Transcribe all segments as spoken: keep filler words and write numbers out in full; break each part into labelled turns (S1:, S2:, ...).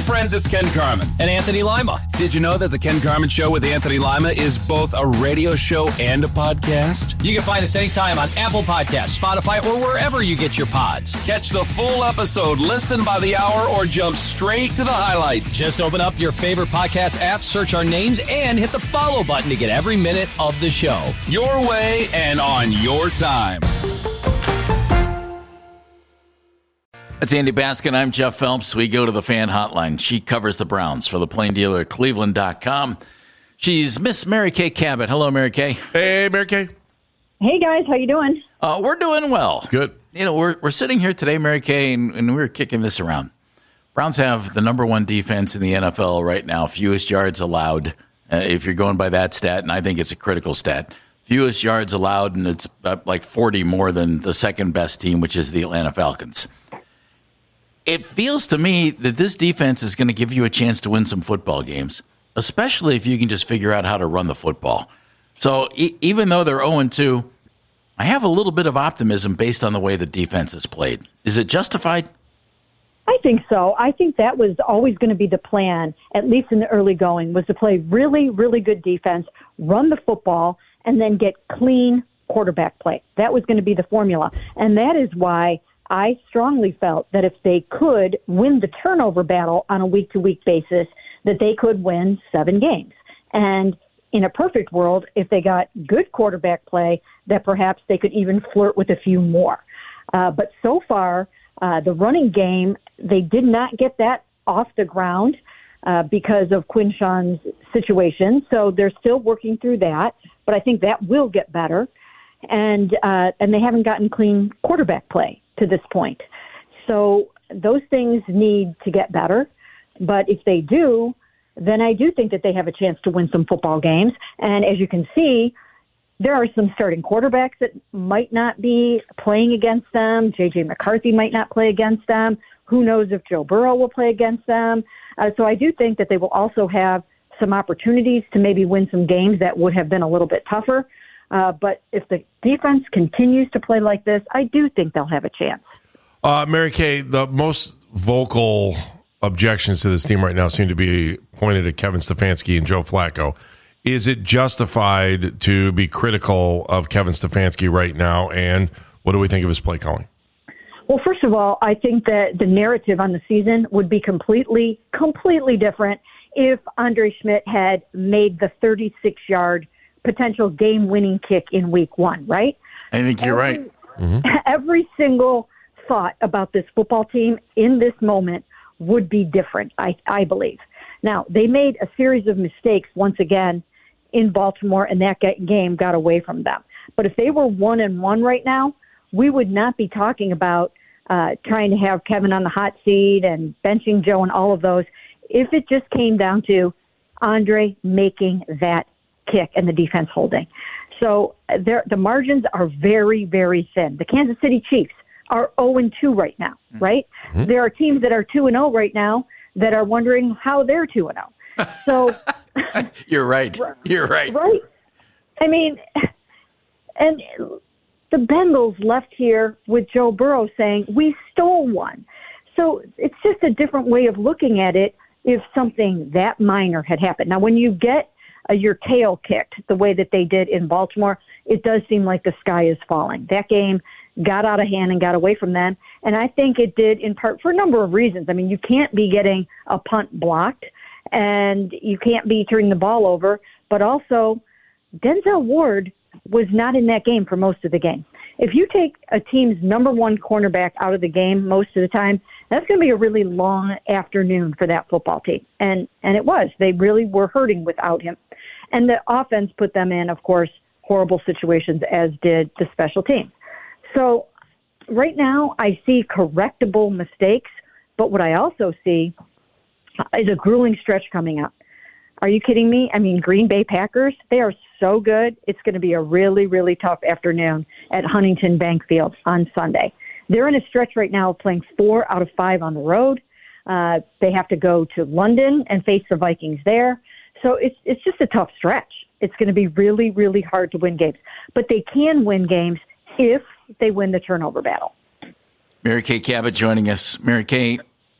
S1: friends, it's Ken Carman.
S2: And Anthony Lima.
S1: Did you know that The Ken Carman Show with Anthony Lima is both a radio show and a podcast?
S2: You can find us anytime on Apple Podcasts, Spotify, or wherever you get your pods.
S1: Catch the full episode, listen by the hour, or jump straight to the highlights.
S2: Just open up your favorite podcast app, search our names, and hit the follow button to get every minute of the show.
S1: Your way and on your time.
S3: That's Andy Baskin. I'm Jeff Phelps. We go to the fan hotline. She covers the Browns for the Plain Dealer at Cleveland dot com. She's Miss Mary Kay Cabot. Hello, Mary Kay.
S4: Hey, Mary Kay.
S5: Hey, guys. How you doing?
S3: Uh, we're doing well.
S4: Good.
S3: You know, we're we're sitting here today, Mary Kay, and, and we're kicking this around. Browns have the number one defense in the N F L right now, fewest yards allowed, uh, if you're going by that stat, and I think it's a critical stat. Fewest yards allowed, and it's uh, like forty more than the second best team, which is the Atlanta Falcons. It feels to me that this defense is going to give you a chance to win some football games, especially if you can just figure out how to run the football. So e- even though they're oh and two, I have a little bit of optimism based on the way the defense is played. Is it justified?
S5: I think so. I think that was always going to be the plan, at least in the early going, was to play really, really good defense, run the football, and then get clean quarterback play. That was going to be the formula. And that is why I strongly felt that if they could win the turnover battle on a week-to-week basis, that they could win seven games. And in a perfect world, if they got good quarterback play, that perhaps they could even flirt with a few more. Uh, but so far, uh, the running game, they did not get that off the ground uh, because of Quinshawn's situation. So they're still working through that, but I think that will get better. And uh, and they haven't gotten clean quarterback play to this point. So those things need to get better. But if they do, then I do think that they have a chance to win some football games. And as you can see, there are some starting quarterbacks that might not be playing against them. J J McCarthy might not play against them. Who knows if Joe Burrow will play against them. Uh, so I do think that they will also have some opportunities to maybe win some games that would have been a little bit tougher. Uh, but if the defense continues to play like this, I do think they'll have a chance.
S4: Uh, Mary Kay, the most vocal objections to this team right now seem to be pointed at Kevin Stefanski and Joe Flacco. Is it justified to be critical of Kevin Stefanski right now, and what do we think of his play calling?
S5: Well, first of all, I think that the narrative on the season would be completely, completely different if Andre Schmidt had made the thirty-six-yard potential game-winning kick in week one, right?
S3: I think you're
S5: every,
S3: right.
S4: Mm-hmm.
S5: Every single thought about this football team in this moment would be different, I, I believe. Now, they made a series of mistakes once again in Baltimore, and that game got away from them. But if they were one and one right now, we would not be talking about uh, trying to have Kevin on the hot seat and benching Joe and all of those. If it just came down to Andre making that kick and the defense holding. So the margins are very, very thin. The Kansas City Chiefs are oh and two right now, right? Mm-hmm. There are teams that are two and oh right now that are wondering how they're two and oh. So
S3: you're right. You're right.
S5: Right. I mean, and the Bengals left here with Joe Burrow saying, we stole one. So it's just a different way of looking at it if something that minor had happened. Now, when you get uh, your tail kicked the way that they did in Baltimore, it does seem like the sky is falling. That game got out of hand and got away from them. And I think it did in part for a number of reasons. I mean, you can't be getting a punt blocked and you can't be turning the ball over, but also Denzel Ward was not in that game for most of the game. If you take a team's number one cornerback out of the game most of the time, that's going to be a really long afternoon for that football team. And and it was. They really were hurting without him. And the offense put them in, of course, horrible situations, as did the special teams. So right now I see correctable mistakes, but what I also see is a grueling stretch coming up. Are you kidding me? I mean, Green Bay Packers, they are so good. It's going to be a really, really tough afternoon at Huntington Bank Field on Sunday. They're in a stretch right now of playing four out of five on the road. Uh, they have to go to London and face the Vikings there. So it's it's just a tough stretch. It's going to be really, really hard to win games. But they can win games if they win the turnover battle.
S3: Mary Kay Cabot joining us. Mary Kay,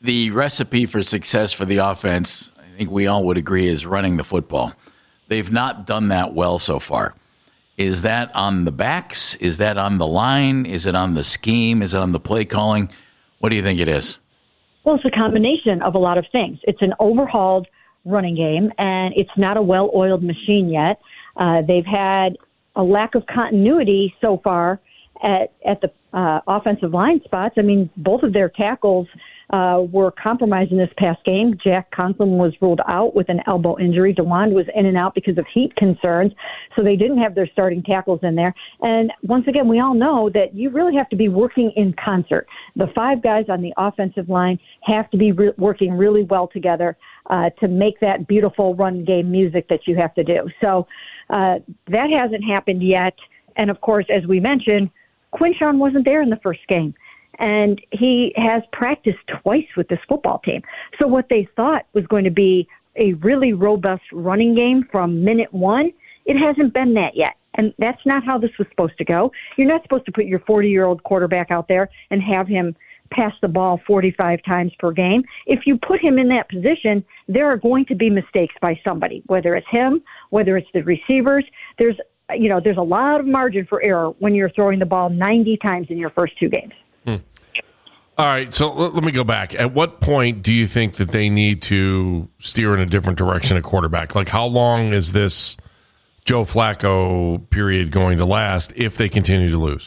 S3: the recipe for success for the offense, I think we all would agree, is running the football. They've not done that well so far. Is that on the backs? Is that on the line? Is it on the scheme? Is it on the play calling? What do you think it is?
S5: Well, it's a combination of a lot of things. It's an overhauled running game, and it's not a well-oiled machine yet. Uh, they've had a lack of continuity so far at, at the uh, offensive line spots. I mean, both of their tackles uh, were compromised in this past game. Jack Conklin was ruled out with an elbow injury. DeWand was in and out because of heat concerns, so they didn't have their starting tackles in there. And once again, we all know that you really have to be working in concert. The five guys on the offensive line have to be re- working really well together uh, to make that beautiful run game music that you have to do. So uh, that hasn't happened yet. And, of course, as we mentioned, Quinshon wasn't there in the first game, and he has practiced twice with this football team. So what they thought was going to be a really robust running game from minute one, it hasn't been that yet. And that's not how this was supposed to go. You're not supposed to put your forty-year-old quarterback out there and have him pass the ball forty-five times per game. If you put him in that position, there are going to be mistakes by somebody, whether it's him, whether it's the receivers. There's You know, there's a lot of margin for error when you're throwing the ball ninety times in your first two games.
S4: Hmm. All right, so let, let me go back. At what point do you think that they need to steer in a different direction at quarterback? Like, how long is this Joe Flacco period going to last if they continue to lose?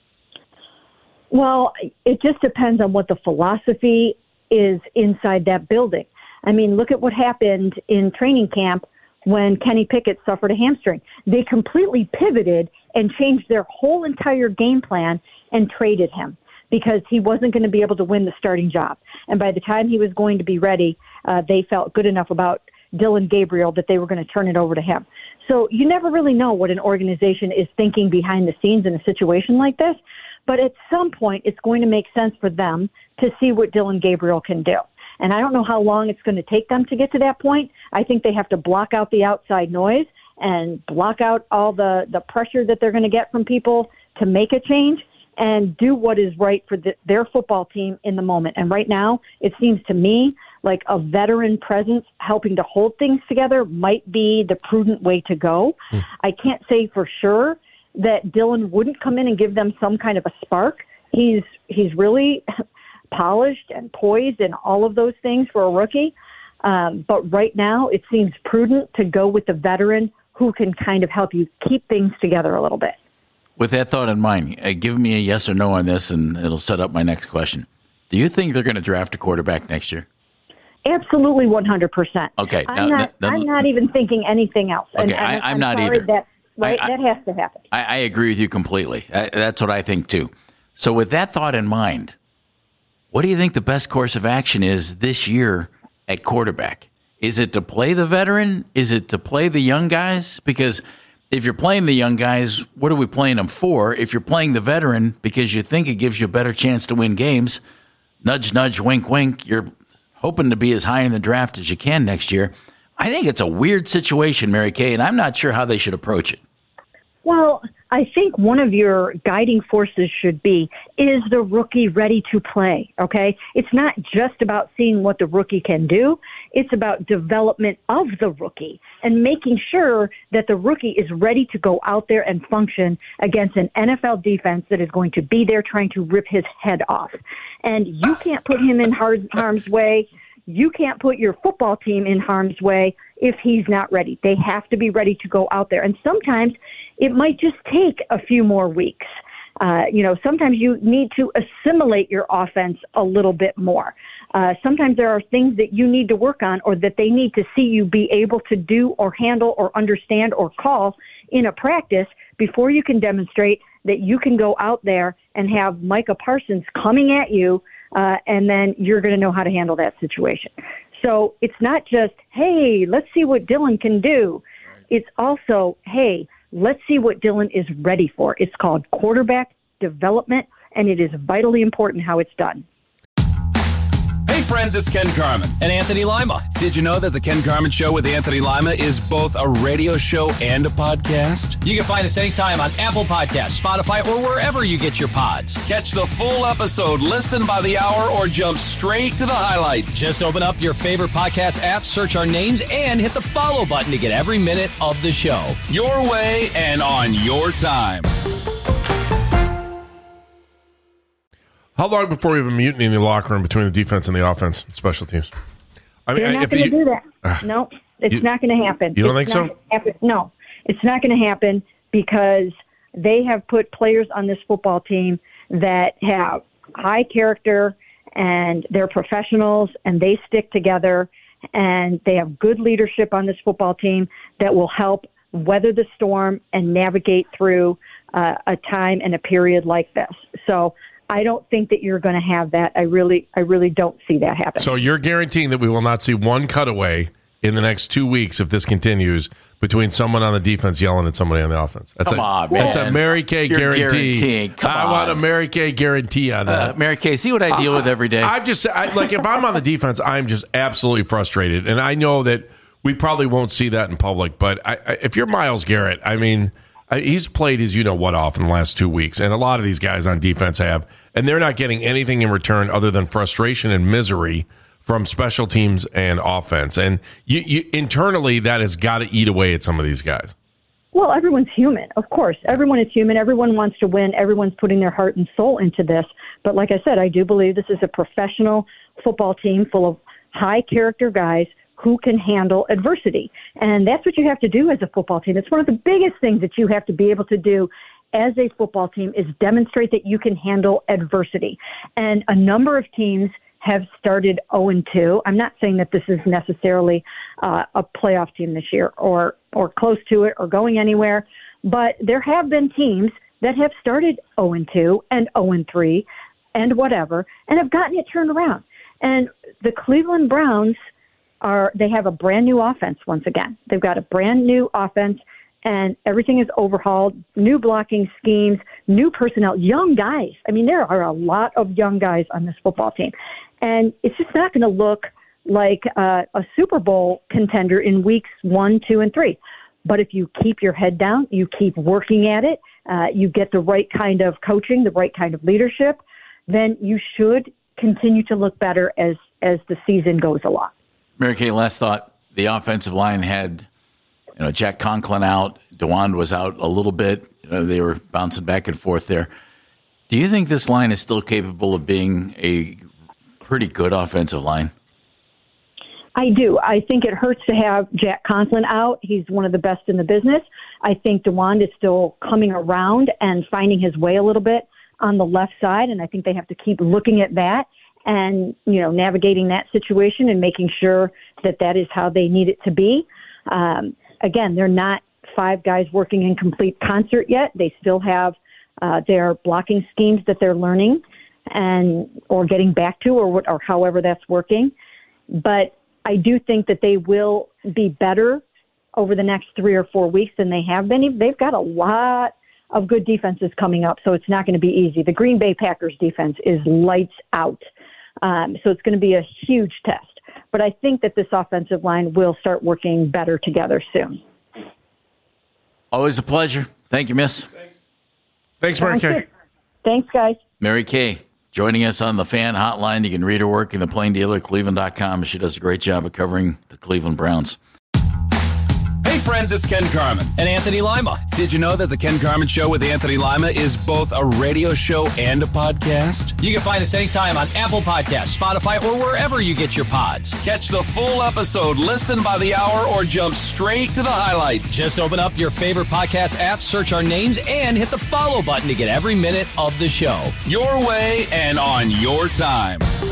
S5: Well, it just depends on what the philosophy is inside that building. I mean, look at what happened in training camp when Kenny Pickett suffered a hamstring. They completely pivoted and changed their whole entire game plan and traded him because he wasn't going to be able to win the starting job. And by the time he was going to be ready, uh, they felt good enough about Dillon Gabriel that they were going to turn it over to him. So you never really know what an organization is thinking behind the scenes in a situation like this. But at some point, it's going to make sense for them to see what Dillon Gabriel can do. And I don't know how long it's going to take them to get to that point. I think they have to block out the outside noise and block out all the, the pressure that they're going to get from people to make a change and do what is right for the, their football team in the moment. And right now, it seems to me like a veteran presence helping to hold things together might be the prudent way to go. Hmm. I can't say for sure that Dillon wouldn't come in and give them some kind of a spark. He's he's really polished and poised and all of those things for a rookie. Um, but right now, it seems prudent to go with the veteran who can kind of help you keep things together a little bit.
S3: With that thought in mind, uh, give me a yes or no on this, and it'll set up my next question. Do you think they're going to draft a quarterback next year?
S5: Absolutely, one hundred percent.
S3: Okay.
S5: I'm,
S3: now,
S5: not,
S3: that, that,
S5: I'm not even thinking anything else.
S3: Okay,
S5: and, and
S3: I, I'm,
S5: I'm
S3: not
S5: sorry
S3: either.
S5: That, right,
S3: I,
S5: that has to happen.
S3: I, I agree with you completely. I, that's what I think, too. So with that thought in mind, what do you think the best course of action is this year at quarterback? Is it to play the veteran? Is it to play the young guys? Because if you're playing the young guys, what are we playing them for? If you're playing the veteran because you think it gives you a better chance to win games, nudge, nudge, wink, wink, you're hoping to be as high in the draft as you can next year. I think it's a weird situation, Mary Kay, and I'm not sure how they should approach it.
S5: Well, I think one of your guiding forces should be, is the rookie ready to play? Okay. It's not just about seeing what the rookie can do. It's about development of the rookie and making sure that the rookie is ready to go out there and function against an N F L defense that is going to be there trying to rip his head off. And you can't put him in hard, harm's way. You can't put your football team in harm's way if he's not ready. They have to be ready to go out there. And sometimes it might just take a few more weeks. Uh, you know, sometimes you need to assimilate your offense a little bit more. Uh, sometimes there are things that you need to work on or that they need to see you be able to do or handle or understand or call in a practice before you can demonstrate that you can go out there and have Micah Parsons coming at you, uh, and then you're going to know how to handle that situation. So it's not just, hey, let's see what Dillon can do. It's also, hey, let's see what Dillon is ready for. It's called quarterback development, and it is vitally important how it's done.
S1: Hey, friends, it's Ken Carman.
S2: And Anthony Lima.
S1: Did you know that the Ken Carman Show with Anthony Lima is both a radio show and a podcast?
S2: You can find us anytime on Apple Podcasts, Spotify, or wherever you get your pods.
S1: Catch the full episode, listen by the hour, or jump straight to the highlights.
S2: Just open up your favorite podcast app, search our names, and hit the follow button to get every minute of the show.
S1: Your way and on your time.
S4: How long before we have a mutiny in the locker room between the defense and the offense, special teams? I mean,
S5: They're not
S4: if
S5: going to
S4: you,
S5: do that. Uh, no, it's
S4: you,
S5: not going to happen.
S4: You don't
S5: it's
S4: think so?
S5: Happen. No, it's not going to happen because they have put players on this football team that have high character and they're professionals and they stick together and they have good leadership on this football team that will help weather the storm and navigate through uh, a time and a period like this. So I don't think that you're going to have that. I really, I really don't see that happen.
S4: So you're guaranteeing that we will not see one cutaway in the next two weeks if this continues between someone on the defense yelling at somebody on the offense. That's
S3: Come
S4: a,
S3: on, man.
S4: That's a Mary Kay
S3: You're
S4: guarantee.
S3: guaranteeing. Come
S4: I
S3: on.
S4: want a Mary Kay guarantee on that.
S3: Uh, Mary Kay, see what I deal with every day?
S4: I'm just I, like if I'm on the defense, I'm just absolutely frustrated, and I know that we probably won't see that in public. But I, I, if you're Myles Garrett, I mean, I, he's played his you know what off in the last two weeks, and a lot of these guys on defense have, and they're not getting anything in return other than frustration and misery from special teams and offense. And you, you internally, that has got to eat away at some of these guys.
S5: Well, everyone's human, of course. Everyone is human. Everyone wants to win. Everyone's putting their heart and soul into this. But like I said, I do believe this is a professional football team full of high-character guys who can handle adversity. And that's what you have to do as a football team. It's one of the biggest things that you have to be able to do as a football team is demonstrate that you can handle adversity. And a number of teams have started oh and two. I'm not saying that this is necessarily uh, a playoff team this year or or close to it or going anywhere, but there have been teams that have started oh and two and oh and three and whatever and have gotten it turned around. And the Cleveland Browns are they have a brand new offense once again. They've got a brand new offense and everything is overhauled, new blocking schemes, new personnel, young guys. I mean, there are a lot of young guys on this football team. And it's just not going to look like uh, a Super Bowl contender in weeks one, two, and three. But if you keep your head down, you keep working at it, uh, you get the right kind of coaching, the right kind of leadership, then you should continue to look better as, as the season goes along.
S3: Mary Kay, last thought. The offensive line had, you know, Jack Conklin out. DeWand was out a little bit. You know, they were bouncing back and forth there. Do you think this line is still capable of being a pretty good offensive line?
S5: I do. I think it hurts to have Jack Conklin out. He's one of the best in the business. I think DeWand is still coming around and finding his way a little bit on the left side, and I think they have to keep looking at that and, you know, navigating that situation and making sure that that is how they need it to be. Um, again, they're not five guys working in complete concert yet. They still have uh, their blocking schemes that they're learning and or getting back to or what, or however that's working. But I do think that they will be better over the next three or four weeks than they have been. They've got a lot of good defenses coming up, so it's not going to be easy. The Green Bay Packers defense is lights out. Um, so it's going to be a huge test. But I think that this offensive line will start working better together soon.
S3: Always a pleasure. Thank you, miss.
S4: Thanks, Thanks Mary Kay.
S5: Thanks, guys.
S3: Mary Kay joining us on the Fan Hotline. You can read her work in the Plain Dealer, Cleveland dot com. She does a great job of covering the Cleveland Browns.
S1: Hey friends, it's Ken Carman.
S2: And Anthony Lima.
S1: Did you know that the Ken Carman Show with Anthony Lima is both a radio show and a podcast?
S2: You can find us anytime on Apple Podcasts, Spotify, or wherever you get your pods.
S1: Catch the full episode, listen by the hour, or jump straight to the highlights.
S2: Just open up your favorite podcast app, search our names, and hit the follow button to get every minute of the show.
S1: Your way and on your time.